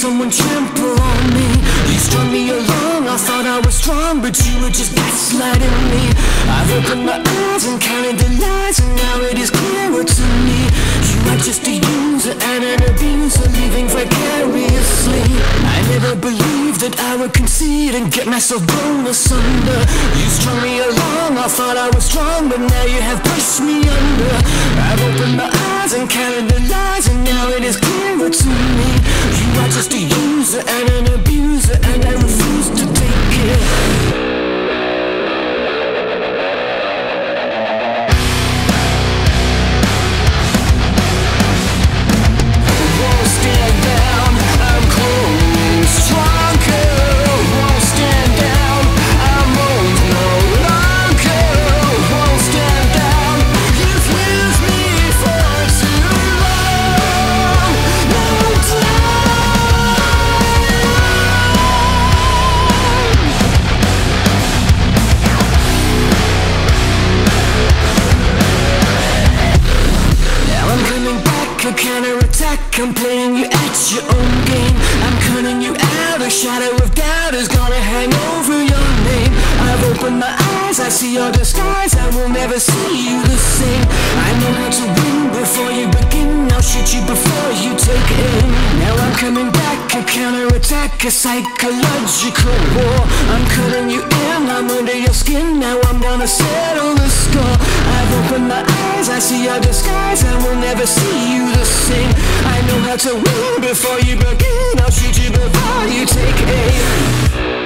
someone trample on me. You strung me along, I thought I was strong, but you were just gaslighting me. I've opened my eyes and counted the lies, and now it is clearer to me. You are just a user and an abuser, living vicariously. I never believed that I would concede and get myself blown asunder. You strung me along, I thought I was strong, but now you have pushed me under. I've opened my eyes and counted the lies, and now it is clearer to me. You are just a user and an abuser, and I refuse to take it. Counterattack, I'm playing you at your own game. I'm cutting you out, a shadow of doubt is gonna hang over your name. I've opened my eyes, I see your disguise, I will never see you the same. I know how to win before you begin, I'll shoot you before you take aim. Now I'm coming back, a counterattack, a psychological war. I'm cutting you in, I'm under your skin, now I'm gonna settle the score. I've opened my eyes, I see your disguise, I will never see you the same. I know how to win before you begin, I'll shoot you before you take aim.